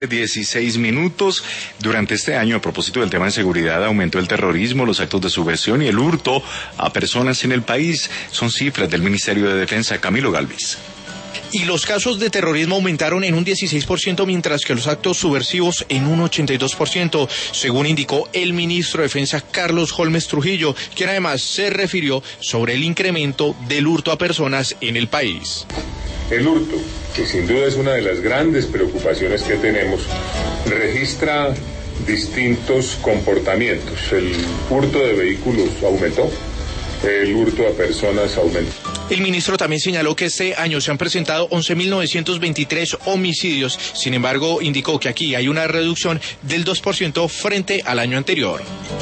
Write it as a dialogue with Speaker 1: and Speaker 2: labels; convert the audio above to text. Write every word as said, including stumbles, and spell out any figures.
Speaker 1: dieciséis minutos. Durante este año, a propósito del tema de seguridad, aumentó el terrorismo, los actos de subversión y el hurto a personas en el país. Son cifras del Ministerio de Defensa. Camilo Galvis.
Speaker 2: Y los casos de terrorismo aumentaron en un dieciséis por ciento, mientras que los actos subversivos en un ochenta y dos por ciento, según indicó el ministro de Defensa Carlos Holmes Trujillo, quien además se refirió sobre el incremento del hurto a personas en el país.
Speaker 3: El hurto, que sin duda es una de las grandes preocupaciones que tenemos, registra distintos comportamientos. El hurto de vehículos aumentó, el hurto a personas aumentó.
Speaker 2: El ministro también señaló que este año se han presentado once mil novecientos veintitrés homicidios. Sin embargo, indicó que aquí hay una reducción del dos por ciento frente al año anterior.